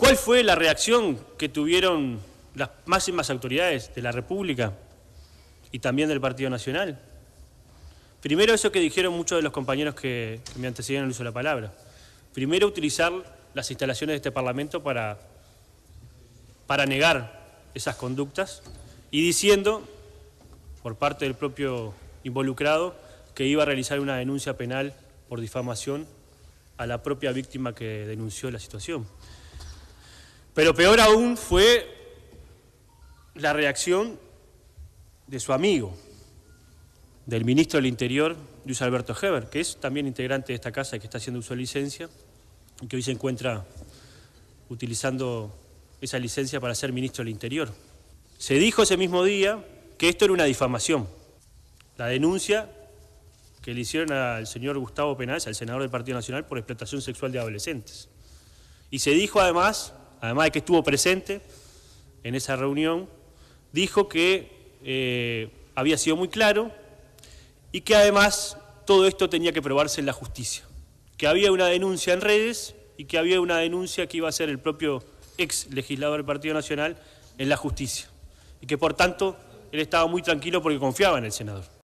¿Cuál fue la reacción que tuvieron las máximas autoridades de la República y también del Partido Nacional? Primero, eso que dijeron muchos de los compañeros que me antecedieron el uso de la palabra. Primero, utilizar las instalaciones de este Parlamento para negar esas conductas y diciendo, por parte del propio involucrado, que iba a realizar una denuncia penal por difamación a la propia víctima que denunció la situación. Pero peor aún fue la reacción de su amigo, del ministro del Interior, Luis Alberto Heber, que es también integrante de esta casa y que está haciendo uso de licencia, y que hoy se encuentra utilizando esa licencia para ser ministro del Interior. Se dijo ese mismo día que esto era una difamación. La denuncia que le hicieron al señor Gustavo Penales, al senador del Partido Nacional, por explotación sexual de adolescentes. Y se dijo además de que estuvo presente en esa reunión, dijo que había sido muy claro y que además todo esto tenía que probarse en la justicia. Que había una denuncia en redes y que había una denuncia que iba a hacer el propio ex legislador del Partido Nacional en la justicia. Y que por tanto él estaba muy tranquilo porque confiaba en el senador.